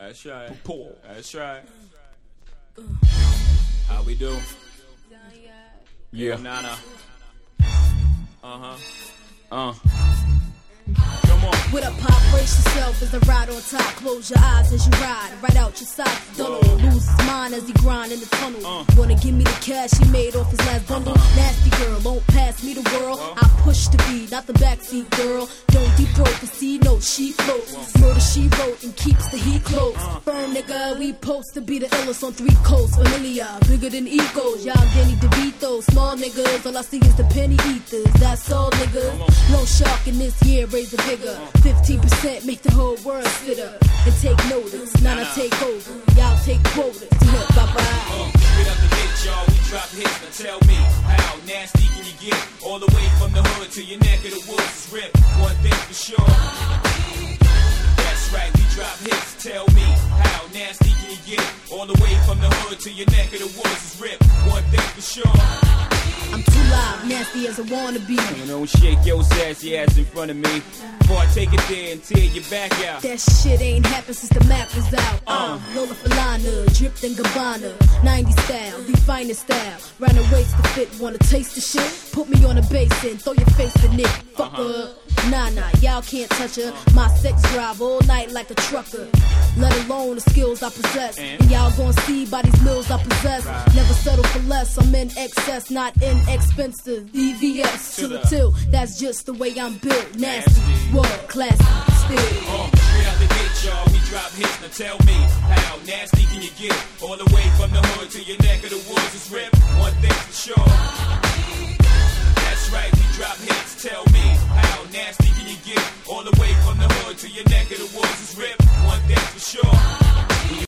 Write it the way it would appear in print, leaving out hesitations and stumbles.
That's right. That's right. How we do? Yeah. Nana. Come on. With a pop, brace yourself as I ride on top. Close your eyes as you ride, right out your socks. Don't lose his mind as he grind in the tunnel. Wanna give me the cash he made off his last bundle? Nasty girl, won't pass me the world. I push the beat, not the backseat girl. Don't deep throat the C note, she floats. Murder she wrote and keeps the heat close. Firm nigga, we post to be the illest on 3 coasts. Familiar, bigger than egos. Y'all Danny DeVito, small niggas. All I see is the penny eaters. That's all niggas. No shark in this year, raise the bigger. 15% make the whole world sit up and take notice. Now I take over. Y'all take quotas. Bye bye. Straight up the bitch, y'all. We drop hits. Now tell me, how nasty can you get? All the way from the hood to your neck of the woods is ripped. One thing for sure. That's right, we drop hits. Tell me, how nasty can you get? All the way from the hood to your neck of the woods is ripped. One thing for sure. I'm too loud, nasty as I wanna be. You don't shake your sassy ass in front of me before I take it there and tear your back out. That shit ain't happened since the map was out. Lola Falana, dripped in Gabbana, 90s style, the finest style. Round the waist to fit, wanna taste the shit? Put me on a basin, throw your face in it. Fuck her. Nah, y'all can't touch her. My sex drive all night like a trucker. Let alone the skills I possess. And y'all gon' see by these mills I possess. Never settle for less, I'm in excess, not inexpensive. EVS to the till, that's just the way I'm built. Nasty, world class, still. Straight out the gate, y'all, we drop hits. Now tell me, how nasty can you get? All the way from the hood to your neck of the woods is ripped. One thing for sure. That's right, we drop hits. Tell me, how nasty can you get? All the way from the hood to your neck of the woods